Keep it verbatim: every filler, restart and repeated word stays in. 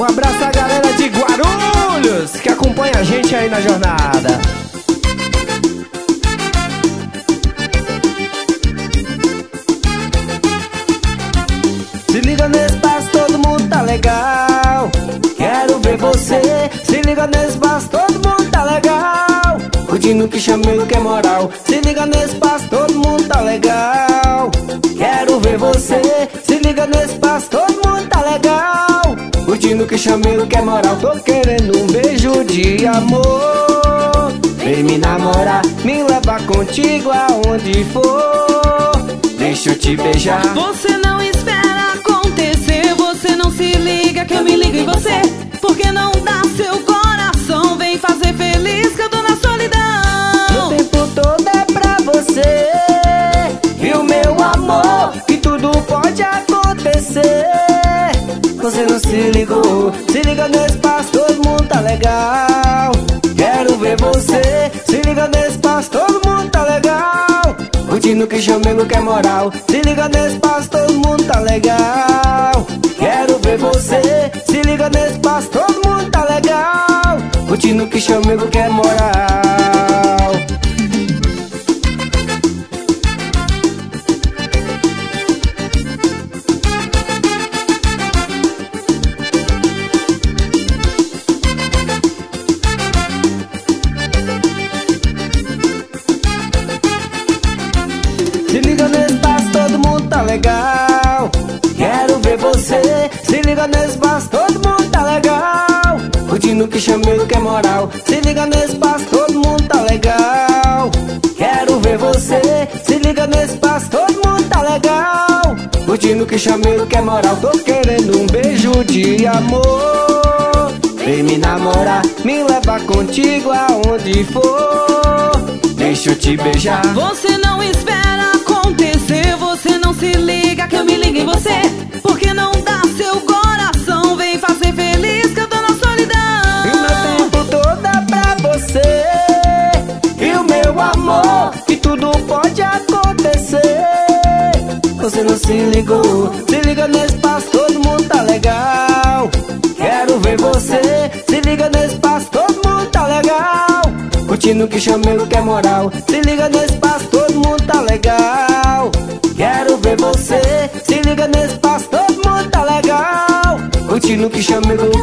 Um abraço à galera de Guarulhos que acompanha a gente aí na jornada. Se liga nesse passo, todo mundo tá legal. Quero ver você. Se liga nesse passo, todo mundo tá legal. Curtindo que chamego que é moral. Se liga nesse passo, todo mundo tá legal. Quero ver você. Se liga nesse passo, todo mundo tá legal. Curtindo que chamego que é moral. Tô querendo um beijo de amor. Vem me namorar, me levar contigo aonde for. Deixa eu te beijar. Você não espera acontecer. Você não se liga que eu me ligo em você. Porque não dá seu coração. Vem fazer feliz que eu tô na solidão. O tempo todo é pra você. E o meu amor, que tudo pode acontecer. Você não se ligou. Se liga nesse passo, todo mundo tá legal. Quero ver você. Se liga nesse passo, todo mundo tá legal. Curtindo que chamego que é moral. Se liga nesse passo, todo mundo tá legal. Quero ver você. Se liga nesse passo, todo mundo tá legal. Curtindo que chamego que é moral. Se liga nesse passo, todo mundo tá legal. Quero ver você. Se liga nesse passo, todo mundo tá legal. Curtindo que chamego que é moral. Se liga nesse passo, todo mundo tá legal. Quero ver você. Se liga nesse passo, todo mundo tá legal. Curtindo que chamego que é moral. Tô querendo um beijo de amor. Vem me namorar, me levar contigo aonde for. Deixa eu te beijar. Você não espera acontecer. Você não se liga que eu me ligo em você. Porque não dá seu coração. Vem fazer feliz que eu tô na solidão. E o meu tempo todo é pra você. E o meu amor, que tudo pode acontecer. Você não se ligou. Se liga nesse passo, todo mundo tá legal. Quero ver você. Se liga nesse passo, todo mundo tá legal. Curtindo que chamego que é moral. Se liga nesse passo, todo mundo tá legal. Quero ver você. Se liga nesse passo, todo mundo tá legal. Curtindo que chamego